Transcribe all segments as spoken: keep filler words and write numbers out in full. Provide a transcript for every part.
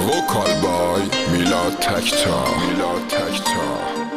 Vocal by Milad Tekta. Milad Tekta.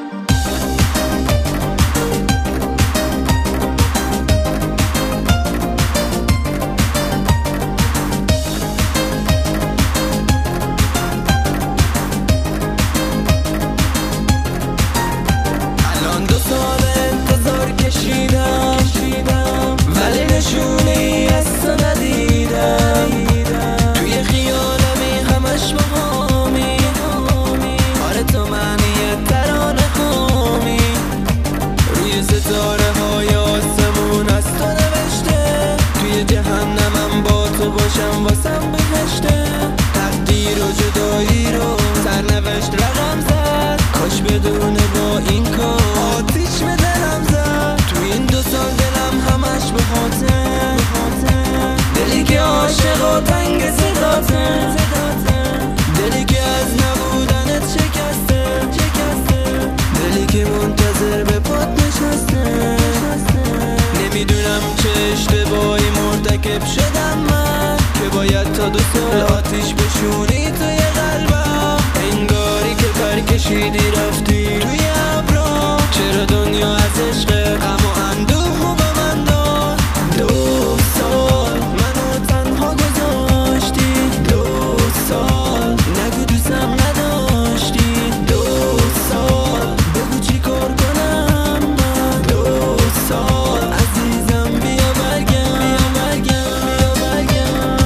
ولی نشونه ای از تو ندیدم، توی خیالمی همش بهامی. آره تو معنی ترانه خامی، روی ستاره های آسمون از تو نوشته، توی جهنمم با تو باشم واسم بهشته. تقدیر و جدایی رو سرنوشت رقم زد، کاش بدونه با این کار آتیش به دلم زد. توی این دو سال دلم همش به خاطر، دلی که عاشق و تنگ صداته، دلی که از نبودنت شکسته، دلی که منتظر به پات نشسته. نمیدونم چه اشتباهی مرتکب شدم من که باید تا دو سال آتیش بشونی توی قلبم. انگاری که پر کشیدی رفتی توی ابرام. چرا دنیا از عشق غم و اندوه به من داد؟ دو سال منو تنها گذاشتی، دو سال نگو دوستم نداشتی، دو سال بگو چی کار کنم من، دو سال عزیزم بیا برگم، بیا برگم، بیا برگم.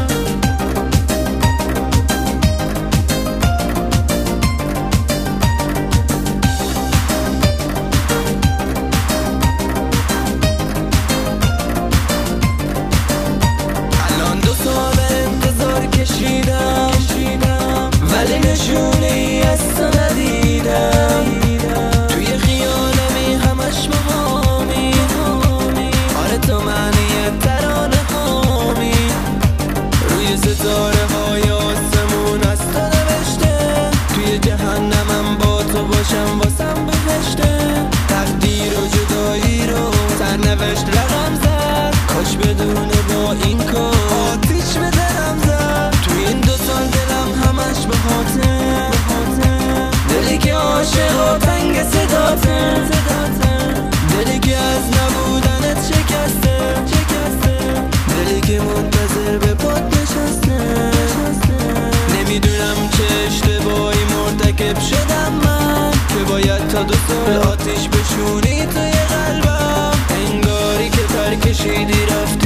ولی نشونه ای از تو ندیدم، توی خیالمی همش بهامی. آره تو معنی ترانه خامی، روی ستاره های آسمون از تو نوشته، توی جهنمم با تو باشم واسم بهشته. تقدیر و جدایی رو سرنوشت رقم زد، کاش بدونه با این کار آتیش به دلم زد. توی این دو سال دلم همش به خاطر، دلی که عاشق و تنگ صداته، دلی که از نبودنت شکسته، دلی که منتظر به پات نشسته. نمیدونم چه اشتباهی مرتکب شدم من که باید تا دو سال آتیش بشونی توی قلبم. انگاری که پر کشیدی رفت